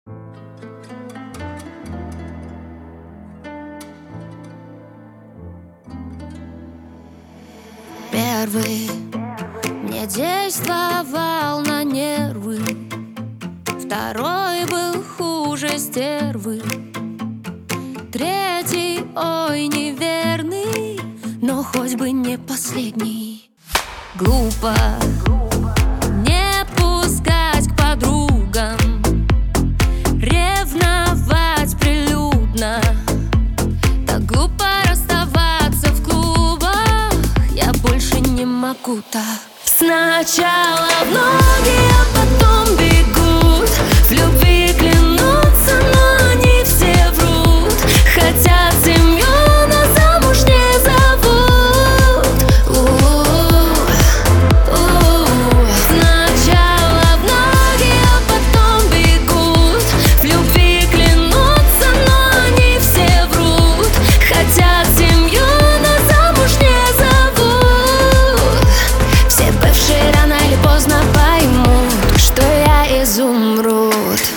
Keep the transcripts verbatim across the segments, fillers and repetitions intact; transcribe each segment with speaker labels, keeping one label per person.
Speaker 1: Первый мне действовал на нервы, второй был хуже стервы, третий, ой, неверный, но хоть бы не последний. Глупо не пускать к подругам, ревновать прилюдно. Так глупо расставаться в клубах, я больше не могу так. Сначала в ноги, а потом бегут, в любви клянутся, но они все врут. Хотят семью, но замуж не зовут. У-у-у. Сначала в ноги, а потом бегут, в любви клянутся, но они все врут. Хотят семью, но замуж не зовут. Все бывшие рано или поздно поймут, что я изумруд.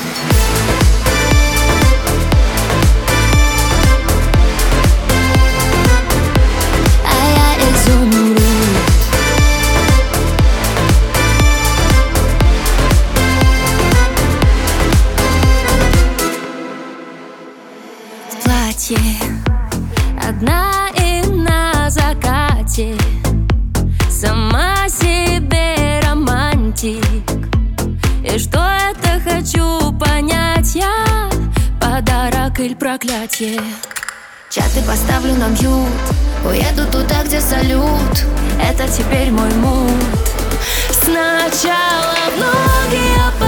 Speaker 1: Одна и на закате, сама себе романтик. И что это, хочу понять я, подарок или проклятие. Чаты поставлю на мьют, уеду туда, где салют. Это теперь мой муд. Сначала в ноги, а потом